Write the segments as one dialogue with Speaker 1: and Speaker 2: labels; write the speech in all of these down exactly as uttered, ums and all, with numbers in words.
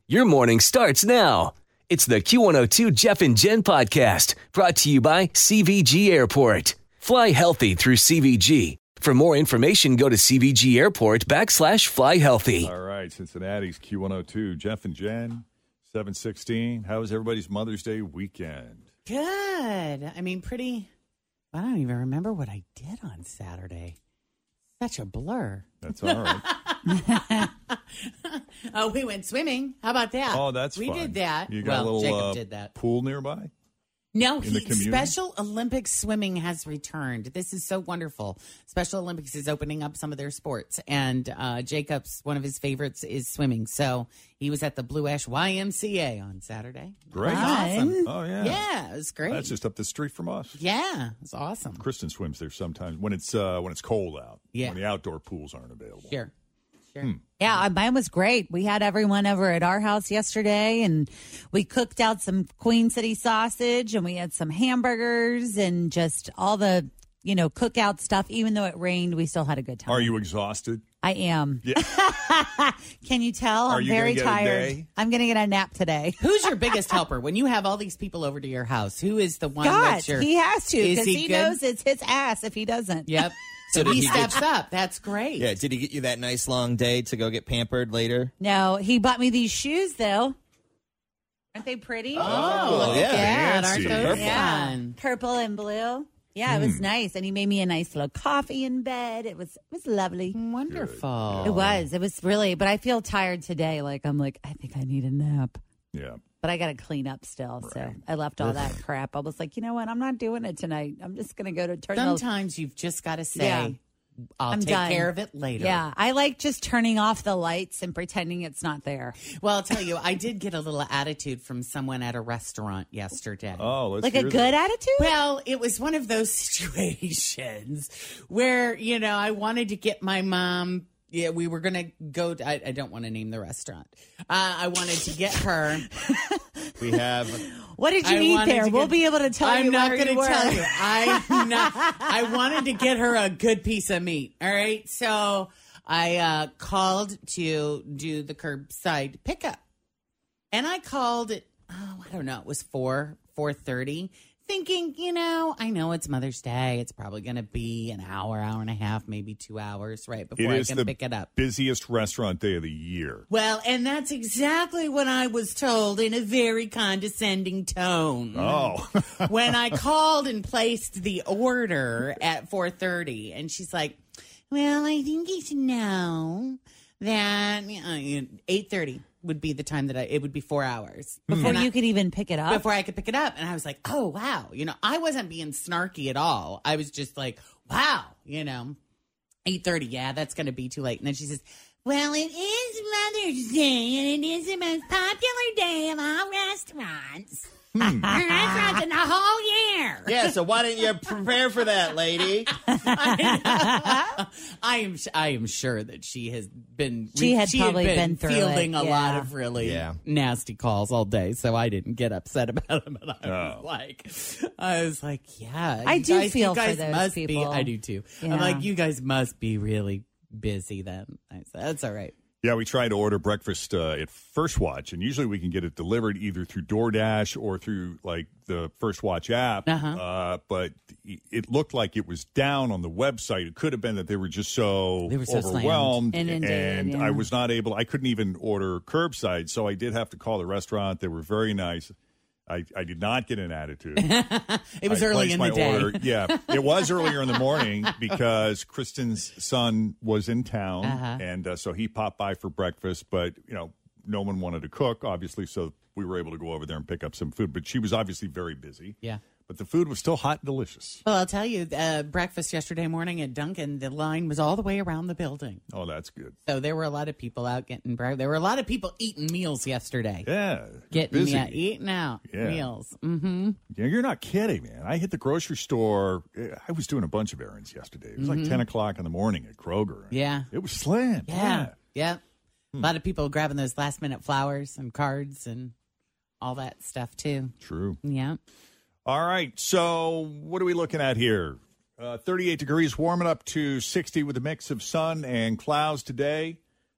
Speaker 1: Your morning starts now. It's the Q one oh two Jeff and Jen podcast brought to you by C V G Airport. Fly healthy through C V G. For more information, go to C V G Airport backslash fly healthy.
Speaker 2: All right, Cincinnati's Q one oh two, Jeff and Jen, seven sixteen. How was everybody's Mother's Day weekend?
Speaker 3: Good. I mean, pretty, I don't even remember what I did on Saturday. Such a blur.
Speaker 2: That's all right.
Speaker 3: Oh, we went swimming. How about that?
Speaker 2: Oh, that's
Speaker 3: we
Speaker 2: fun.
Speaker 3: We did that.
Speaker 2: You got
Speaker 3: well,
Speaker 2: a little
Speaker 3: Jacob
Speaker 2: uh,
Speaker 3: did that.
Speaker 2: pool nearby?
Speaker 3: No,
Speaker 2: In the
Speaker 3: he,
Speaker 2: community?
Speaker 3: Special Olympics swimming has returned. This is so wonderful. Special Olympics is opening up some of their sports, and uh, Jacob's, one of his favorites is swimming. So he was at the Blue Ash Y M C A on Saturday.
Speaker 2: Great.
Speaker 3: Awesome.
Speaker 2: Oh, yeah.
Speaker 3: Yeah, it was great.
Speaker 2: That's just up the street from us.
Speaker 3: Yeah, it's awesome.
Speaker 2: Kristen swims there sometimes when it's uh, when it's cold out.
Speaker 3: Yeah.
Speaker 2: When the outdoor pools aren't available.
Speaker 3: Sure. Sure.
Speaker 2: Hmm.
Speaker 4: Yeah, mine was great. We had everyone over at our house yesterday, and we cooked out some Queen City sausage, and we had some hamburgers and just all the, you know, cookout stuff. Even though it rained, we still had a good time.
Speaker 2: Are you exhausted?
Speaker 4: I am.
Speaker 2: Yeah.
Speaker 4: Can you tell?
Speaker 2: Are
Speaker 4: I'm
Speaker 2: you
Speaker 4: very
Speaker 2: gonna get a
Speaker 4: tired.
Speaker 2: day?
Speaker 4: I'm going to get a nap today.
Speaker 3: Who's your biggest helper when you have all these people over to your house? Who is the one
Speaker 4: God,
Speaker 3: that's your?
Speaker 4: he has to
Speaker 3: Is
Speaker 4: because
Speaker 3: he
Speaker 4: he,
Speaker 3: good?
Speaker 4: knows it's his ass if he doesn't.
Speaker 3: Yep.
Speaker 5: So
Speaker 3: So
Speaker 5: did
Speaker 3: he
Speaker 5: he get-
Speaker 3: steps up. That's great.
Speaker 5: Yeah, did he get you that nice long day to go get pampered later?
Speaker 4: No, he bought me these shoes though. Aren't they pretty?
Speaker 3: Oh, look
Speaker 5: yeah.
Speaker 3: at that. Aren't
Speaker 2: Fancy.
Speaker 3: those
Speaker 5: Purple.
Speaker 3: fun?
Speaker 4: Purple and blue. Yeah, it was nice, and he made me a nice little coffee in bed. It was it was lovely.
Speaker 3: Wonderful.
Speaker 4: It was. It was really. But I feel tired today. Like I'm like I think I need a nap.
Speaker 2: Yeah.
Speaker 4: But I got to clean up still. So I left all that crap. I was like, you know what? I'm not doing it tonight. I'm just gonna go to turn. the-
Speaker 3: Sometimes you've just got to say,
Speaker 4: Yeah.
Speaker 3: I'll
Speaker 4: I'm
Speaker 3: take
Speaker 4: done.
Speaker 3: care of it later.
Speaker 4: Yeah, I like just turning off the lights and pretending it's not there.
Speaker 3: Well, I'll tell you, I did get a little attitude from someone at a restaurant yesterday.
Speaker 2: Oh, let's
Speaker 4: Like a
Speaker 2: hear
Speaker 4: good
Speaker 2: that.
Speaker 4: attitude.
Speaker 3: Well, it was one of those situations where, you know, I wanted to get my mom. Yeah, we were going to go. To, I, I don't want to name the restaurant. Uh, I wanted to get her.
Speaker 5: We have
Speaker 4: What did you
Speaker 3: I
Speaker 4: eat
Speaker 3: wanted
Speaker 4: there?
Speaker 3: to
Speaker 4: we'll
Speaker 3: get-
Speaker 4: be able to tell
Speaker 3: I'm
Speaker 4: you.
Speaker 3: not
Speaker 4: where
Speaker 3: going to
Speaker 4: you were.
Speaker 3: tell you. I'm not. I wanted to get her a good piece of meat. All right. So I uh, called to do the curbside pickup, and I called it. Oh, I don't know. It was four four thirty. Thinking, you know, I know it's Mother's Day. It's probably going to be an hour, hour and a half, maybe two hours, right before
Speaker 2: It
Speaker 3: I
Speaker 2: is
Speaker 3: can
Speaker 2: the
Speaker 3: pick it up.
Speaker 2: busiest restaurant day of the year.
Speaker 3: Well, and that's exactly what I was told in a very condescending tone.
Speaker 2: Oh.
Speaker 3: When I called and placed the order at four thirty, and she's like, well, I think you should know that uh, eight thirty would be the time that I, it would be four hours.
Speaker 4: Before
Speaker 3: And I-
Speaker 4: you could even pick it up.
Speaker 3: before I could pick it up. And I was like, oh, wow. You know, I wasn't being snarky at all. I was just like, wow, you know, eight thirty. Yeah, that's going to be too late. And then she says, well, it is Mother's Day, and it is the most popular day of all restaurants. Restaurants in the whole year.
Speaker 5: yeah. So why didn't you prepare for that, lady?
Speaker 3: I am I am sure that she has been
Speaker 4: She had probably been through
Speaker 3: fielding
Speaker 4: it,
Speaker 3: a
Speaker 4: yeah.
Speaker 3: lot of really
Speaker 5: Yeah.
Speaker 3: nasty calls all day, so I didn't get upset about them. But I was
Speaker 2: Oh.
Speaker 3: like, I was like, yeah,
Speaker 4: I
Speaker 3: you
Speaker 4: do
Speaker 3: guys,
Speaker 4: feel
Speaker 3: you
Speaker 4: for
Speaker 3: guys
Speaker 4: those
Speaker 3: must Be,
Speaker 4: people.
Speaker 3: I do too. I'm
Speaker 4: Yeah.
Speaker 3: like, you guys must be really busy then. I said, that's all right.
Speaker 2: Yeah, we try to order breakfast uh, at First Watch, and usually we can get it delivered either through DoorDash or through like the First Watch app.
Speaker 3: Uh-huh.
Speaker 2: Uh, but it looked like it was down on the website. It could have been that they were just so,
Speaker 3: They were so slammed.
Speaker 2: overwhelmed,
Speaker 4: Inundated,
Speaker 2: and
Speaker 4: yeah.
Speaker 2: I was not able. I couldn't even order curbside, so I did have to call the restaurant. They were very nice. I, I did not get an attitude.
Speaker 3: It was
Speaker 2: I
Speaker 3: early
Speaker 2: placed
Speaker 3: in
Speaker 2: my
Speaker 3: the day.
Speaker 2: order. Yeah, it was earlier in the morning because Kristen's son was in town,
Speaker 3: Uh-huh.
Speaker 2: and uh, so he popped by for breakfast. But you know, no one wanted to cook, obviously, so we were able to go over there and pick up some food. But she was obviously very busy.
Speaker 3: Yeah.
Speaker 2: But the food was still hot and delicious.
Speaker 3: Well, I'll tell you, uh, breakfast yesterday morning at Dunkin', the line was all the way around the building.
Speaker 2: Oh, that's good.
Speaker 3: So there were a lot of people out getting breakfast. There were a lot of people eating meals yesterday.
Speaker 2: Yeah,
Speaker 3: Getting
Speaker 2: busy.
Speaker 3: yeah, eating out
Speaker 2: Yeah.
Speaker 3: meals. Mm-hmm.
Speaker 2: Yeah, you're not kidding, man. I hit the grocery store. I was doing a bunch of errands yesterday. It was like ten o'clock in the morning at Kroger.
Speaker 3: Yeah.
Speaker 2: It was slammed.
Speaker 3: Yeah. Yeah. A lot of people grabbing those last minute flowers and cards and all that stuff too.
Speaker 2: True.
Speaker 3: Yeah.
Speaker 2: All right. So what are we looking at here? Uh, thirty-eight degrees, warming up to sixty with a mix of sun and clouds today.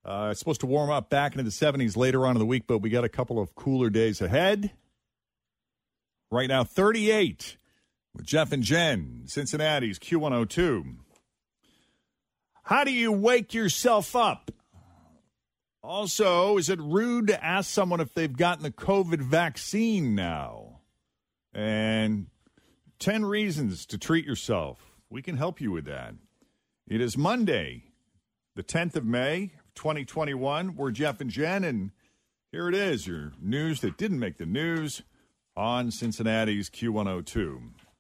Speaker 2: Uh, it's supposed to warm up back into the seventies later on in the week, but we got a couple of cooler days ahead. Right now, thirty-eight with Jeff and Jen, Cincinnati's Q one oh two. How do you wake yourself up? Also, is it rude to ask someone if they've gotten the COVID vaccine now? And ten reasons to treat yourself. We can help you with that. It is Monday, the tenth of May, twenty twenty-one. We're Jeff and Jen, and here it is, your news that didn't make the news on Cincinnati's Q one oh two.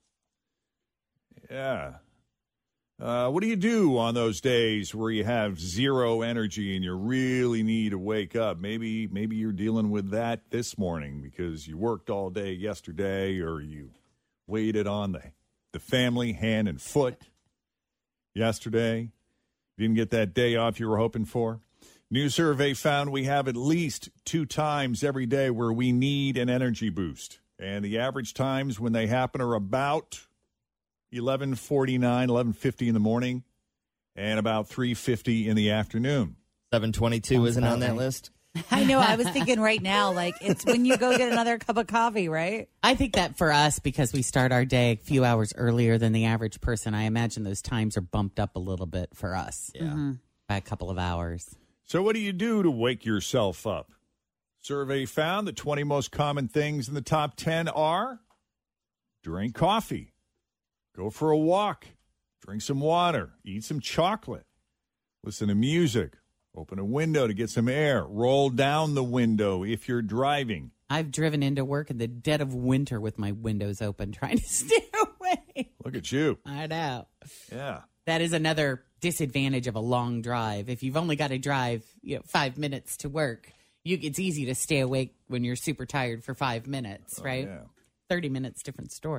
Speaker 2: Yeah. Uh, what do you do on those days where you have zero energy and you really need to wake up? Maybe maybe you're dealing with that this morning because you worked all day yesterday, or you waited on the, the family hand and foot yesterday. You didn't get that day off you were hoping for. New survey found we have at least two times every day where we need an energy boost. And the average times when they happen are about eleven forty-nine, eleven fifty in the morning, and about three fifty in the afternoon.
Speaker 5: seven twenty-two
Speaker 4: Sounds
Speaker 5: isn't
Speaker 4: about
Speaker 5: on that
Speaker 4: right.
Speaker 5: list?
Speaker 4: I know. I was thinking right now, like, it's when you go get another cup of coffee, right?
Speaker 3: I think that for us, because we start our day a few hours earlier than the average person, I imagine those times are bumped up a little bit for us
Speaker 5: Yeah.
Speaker 4: Mm-hmm.
Speaker 3: by a couple of hours.
Speaker 2: So what do you do to wake yourself up? Survey found the twenty most common things in the top ten are drink coffee, go for a walk, drink some water, eat some chocolate, listen to music, open a window to get some air, roll down the window if you're driving.
Speaker 3: I've driven into work in the dead of winter with my windows open trying to stay away.
Speaker 2: Look at you.
Speaker 3: I know.
Speaker 2: Yeah.
Speaker 3: That is another disadvantage of a long drive. If you've only got to drive, you know, five minutes to work, you, it's easy to stay awake when you're super tired for five minutes, right?
Speaker 2: Oh, yeah.
Speaker 3: thirty minutes, different story.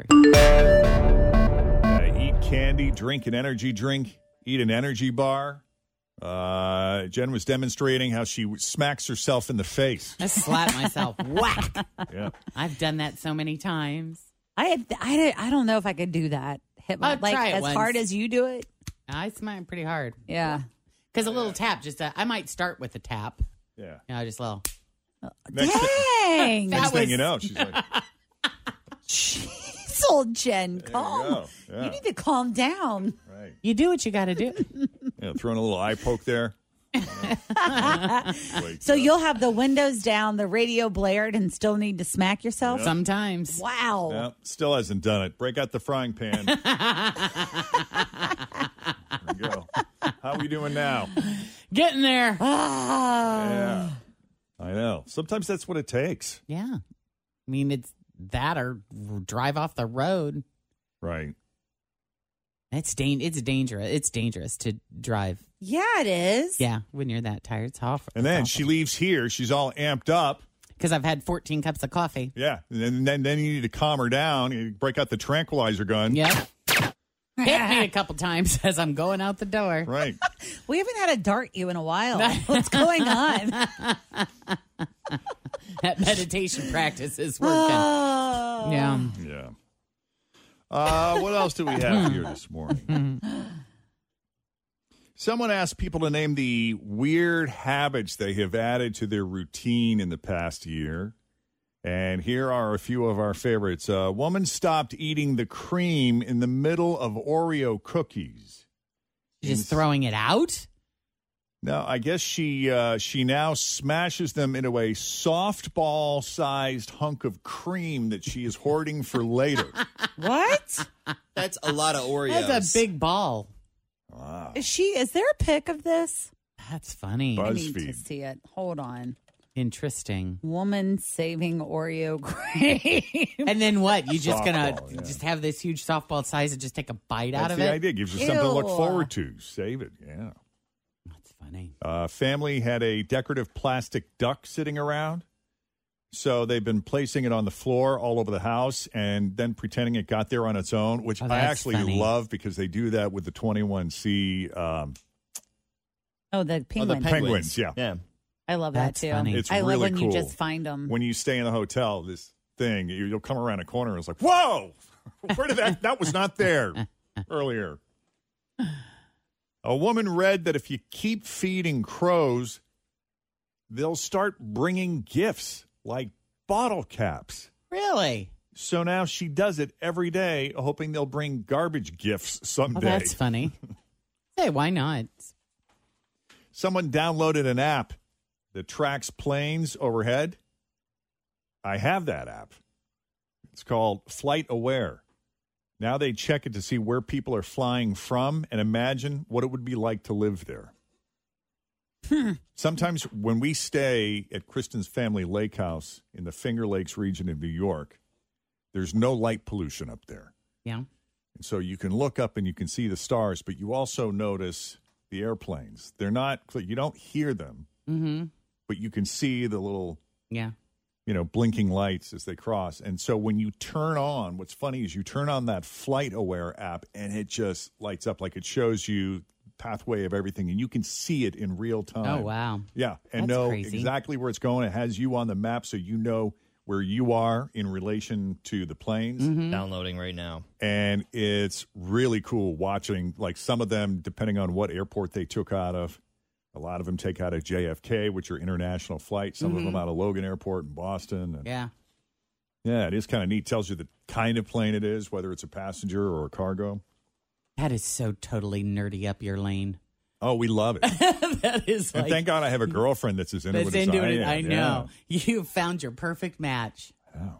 Speaker 2: Uh, eat candy, drink an energy drink, eat an energy bar. Uh, Jen was demonstrating how she smacks herself in the face.
Speaker 3: I slap myself. Whack.
Speaker 2: Yeah.
Speaker 3: I've done that so many times.
Speaker 4: I I, I don't know if I could do that. Hit my,
Speaker 3: I'll
Speaker 4: like
Speaker 3: try it
Speaker 4: as
Speaker 3: once.
Speaker 4: hard as you do it.
Speaker 3: I smack pretty hard.
Speaker 4: Yeah.
Speaker 3: Because a little tap, just a, I might start with a tap.
Speaker 2: Yeah.
Speaker 3: You know, just a little.
Speaker 2: Next, thi-
Speaker 4: Dang.
Speaker 2: next
Speaker 3: That
Speaker 2: thing
Speaker 3: was-
Speaker 2: you know, she's like,
Speaker 4: Jeez, old Jen,
Speaker 2: there
Speaker 4: calm.
Speaker 2: you go. Yeah.
Speaker 4: You need to calm down.
Speaker 2: Right.
Speaker 3: You do what you got to do.
Speaker 2: Yeah, throwing a little eye poke there. Wake
Speaker 4: So
Speaker 2: up.
Speaker 4: you'll have the windows down, the radio blared, and still need to smack yourself?
Speaker 3: Sometimes.
Speaker 4: Wow.
Speaker 2: Yeah, still hasn't done it. Break out the frying pan. There we go. How are we doing now?
Speaker 3: Getting there.
Speaker 4: Ah.
Speaker 2: Yeah. I know. Sometimes that's what it takes.
Speaker 3: Yeah. I mean, it's that or drive off the road.
Speaker 2: Right.
Speaker 3: It's dan- It's dangerous. It's dangerous to drive.
Speaker 4: Yeah, it is.
Speaker 3: Yeah, when you're that tired, it's awful.
Speaker 2: And then she leaves here. She's all amped up.
Speaker 3: Because I've had fourteen cups of coffee.
Speaker 2: Yeah. And then, then you need to calm her down. You break out the tranquilizer gun.
Speaker 3: Yep. Hit me a couple times as I'm going out the door.
Speaker 2: Right.
Speaker 4: We haven't had a dart you in a while. What's going on?
Speaker 3: That meditation practice is working.
Speaker 4: Oh.
Speaker 3: Yeah.
Speaker 2: Yeah. Uh, what else do we have here this morning? Someone asked people to name the weird habits they have added to their routine in the past year. And here are a few of our favorites. A woman stopped eating the cream in the middle of Oreo cookies.
Speaker 3: Just throwing it out?
Speaker 2: Now, I guess she uh, she now smashes them into a softball-sized hunk of cream that she is hoarding for later.
Speaker 4: What?
Speaker 5: That's a lot of Oreos.
Speaker 3: That's a big ball.
Speaker 2: Wow.
Speaker 4: Is she? Is there a pic of this?
Speaker 3: That's funny.
Speaker 2: Buzz-
Speaker 4: I need to
Speaker 2: BuzzFeed.
Speaker 4: see it. Hold on.
Speaker 3: Interesting.
Speaker 4: Woman saving Oreo cream.
Speaker 3: And then what? You just gonna
Speaker 2: Softball, yeah.
Speaker 3: just have this huge softball size and just take a bite
Speaker 2: That's
Speaker 3: out of
Speaker 2: the
Speaker 3: it?
Speaker 2: idea. Gives you something to look
Speaker 4: Ew.
Speaker 2: forward to. Save it. Yeah.
Speaker 3: That's funny.
Speaker 2: Uh, family had a decorative plastic duck sitting around. So they've been placing it on the floor all over the house and then pretending it got there on its own, which
Speaker 3: Oh,
Speaker 2: I
Speaker 3: that's
Speaker 2: actually
Speaker 3: funny.
Speaker 2: love because they do that with the twenty-one C um,
Speaker 4: Oh, the penguin.
Speaker 5: penguins.
Speaker 2: penguins. Yeah.
Speaker 5: Yeah.
Speaker 4: I love
Speaker 3: That's
Speaker 4: that too.
Speaker 3: funny.
Speaker 2: It's
Speaker 4: I love
Speaker 2: really
Speaker 4: when you
Speaker 2: cool.
Speaker 4: just find them.
Speaker 2: When you stay in the hotel, this thing, you- you'll come around a corner and it's like, whoa, where did that? That was not there earlier. A woman read that if you keep feeding crows they'll start bringing gifts like bottle caps.
Speaker 3: Really?
Speaker 2: So now she does it every day, hoping they'll bring garbage gifts someday.
Speaker 3: Oh, that's funny. Hey, why not?
Speaker 2: Someone downloaded an app that tracks planes overhead. I have that app. It's called Flight Aware. Now they check it to see where people are flying from and imagine what it would be like to live there. Hmm. Sometimes when we stay at Kristen's family lake house in the Finger Lakes region of New York, there's no light pollution up there.
Speaker 3: Yeah.
Speaker 2: And so you can look up and you can see the stars, but you also notice the airplanes. They're not, you don't hear them,
Speaker 3: mm-hmm.
Speaker 2: but you can see the little,
Speaker 3: yeah,
Speaker 2: you know, blinking lights as they cross. And so when you turn on, what's funny is you turn on that Flight Aware app and it just lights up, like it shows you pathway of everything, and you can see it in real time.
Speaker 3: Oh, wow.
Speaker 2: Yeah, and
Speaker 3: That's
Speaker 2: know
Speaker 3: crazy.
Speaker 2: exactly where it's going. It has you on the map, so you know where you are in relation to the planes.
Speaker 3: Mm-hmm.
Speaker 5: Downloading right now.
Speaker 2: And it's really cool watching, like some of them, depending on what airport they took out of. A lot of them take out of J F K, which are international flights. Some
Speaker 3: mm-hmm.
Speaker 2: of them out of Logan Airport in Boston. And
Speaker 3: yeah.
Speaker 2: Yeah, it is kind of neat. Tells you the kind of plane it is, whether it's a passenger or a cargo.
Speaker 3: That is so totally nerdy up your lane.
Speaker 2: Oh, we love it.
Speaker 3: That is
Speaker 2: and
Speaker 3: like,
Speaker 2: thank God I have a girlfriend that's as into
Speaker 3: that's
Speaker 2: it as
Speaker 3: into
Speaker 2: I
Speaker 3: it.
Speaker 2: am.
Speaker 3: I
Speaker 2: Yeah.
Speaker 3: know. You found your perfect match.
Speaker 2: Oh.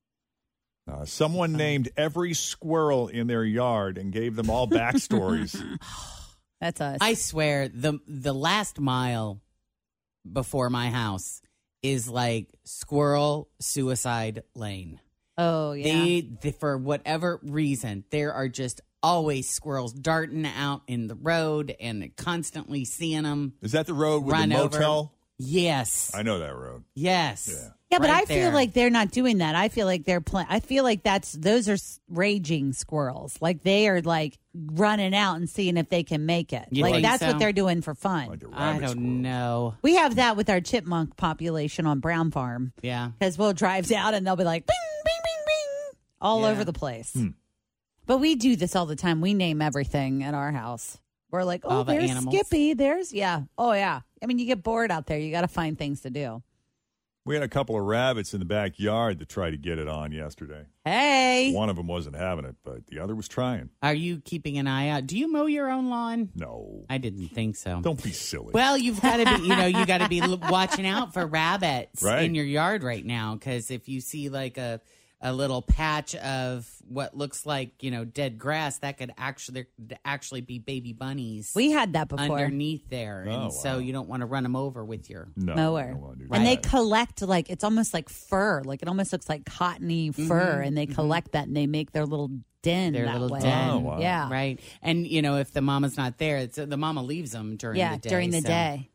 Speaker 2: Uh, someone named every squirrel in their yard and gave them all backstories.
Speaker 4: That's us.
Speaker 3: I swear, the the last mile before my house is like squirrel suicide lane.
Speaker 4: oh, yeah.
Speaker 3: They, they, for whatever reason, there are just always squirrels darting out in the road and constantly seeing them.
Speaker 2: Is that the road with
Speaker 3: Run
Speaker 2: the
Speaker 3: over.
Speaker 2: motel?
Speaker 3: Yes.
Speaker 2: I know that road.
Speaker 3: Yes.
Speaker 2: Yeah.
Speaker 4: Yeah, but
Speaker 3: Right
Speaker 4: I feel
Speaker 3: there.
Speaker 4: like they're not doing that. I feel like they're playing. I feel like that's those are s- raging squirrels. Like they are like running out and seeing if they can make it.
Speaker 3: You
Speaker 4: like
Speaker 3: think
Speaker 4: that's
Speaker 3: so?
Speaker 4: what they're doing for fun.
Speaker 2: Like a
Speaker 3: I
Speaker 2: rabbit
Speaker 3: don't
Speaker 2: squirrel.
Speaker 3: know.
Speaker 4: We have that with our chipmunk population on Brown Farm
Speaker 3: Yeah.
Speaker 4: because we'll drive down and they'll be like bing, bing, bing, bing, all
Speaker 3: Yeah.
Speaker 4: over the place.
Speaker 2: Hmm.
Speaker 4: But we do this all the time. We name everything at our house. We're like, oh,
Speaker 3: All the
Speaker 4: there's
Speaker 3: animals.
Speaker 4: Skippy. There's, yeah. Oh, yeah. I mean, you get bored out there. You got to find things to do.
Speaker 2: We had a couple of rabbits in the backyard that tried to get it on yesterday.
Speaker 4: Hey.
Speaker 2: One of them wasn't having it, but the other was trying.
Speaker 3: Are you keeping an eye out? Do you mow your own lawn?
Speaker 2: No.
Speaker 3: I didn't think so.
Speaker 2: Don't be silly.
Speaker 3: Well, you've got to be, you know, you got to be l- watching out for rabbits
Speaker 2: Right.
Speaker 3: in your yard right now. Because if you see like a, a little patch of what looks like, you know, dead grass, that could actually actually be baby bunnies
Speaker 4: We had that before.
Speaker 3: underneath there. And
Speaker 2: Oh,
Speaker 3: so
Speaker 2: wow.
Speaker 3: you don't want to run them over with your.
Speaker 2: no.
Speaker 4: Mower.
Speaker 2: I don't wanna do
Speaker 4: And they
Speaker 2: that.
Speaker 4: collect like it's almost like fur, like it almost looks like cottony fur, and they collect that and they make their little den
Speaker 3: Their
Speaker 4: that
Speaker 3: little
Speaker 4: way.
Speaker 3: den.
Speaker 2: Oh, wow.
Speaker 4: Yeah,
Speaker 3: Right. And, you know, if the mama's not there, it's, the mama leaves them during
Speaker 4: yeah,
Speaker 3: the day.
Speaker 4: during the
Speaker 3: so-
Speaker 4: day.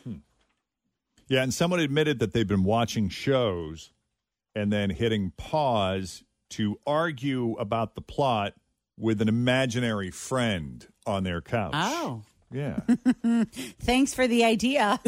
Speaker 2: Yeah, and someone admitted that they've been watching shows and then hitting pause to argue about the plot with an imaginary friend on their couch.
Speaker 3: Oh.
Speaker 2: Yeah.
Speaker 4: Thanks for the idea.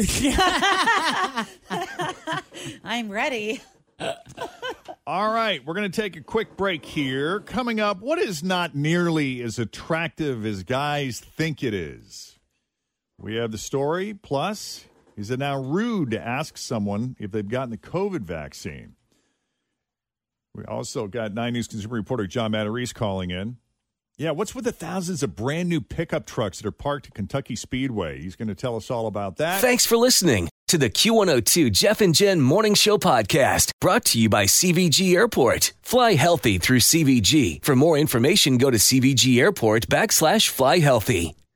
Speaker 4: I'm ready.
Speaker 2: All right, we're going to take a quick break here. Coming up, what is not nearly as attractive as guys think it is? We have the story. Plus, is it now rude to ask someone if they've gotten the COVID vaccine? We also got nine News consumer reporter John Matarese calling in. Yeah, what's with the thousands of brand new pickup trucks that are parked at Kentucky Speedway? He's going to tell us all about that.
Speaker 1: Thanks for listening to the Q one oh two Jeff and Jen Morning Show podcast, brought to you by C V G Airport. Fly healthy through C V G. For more information, go to C V G Airport backslash fly healthy.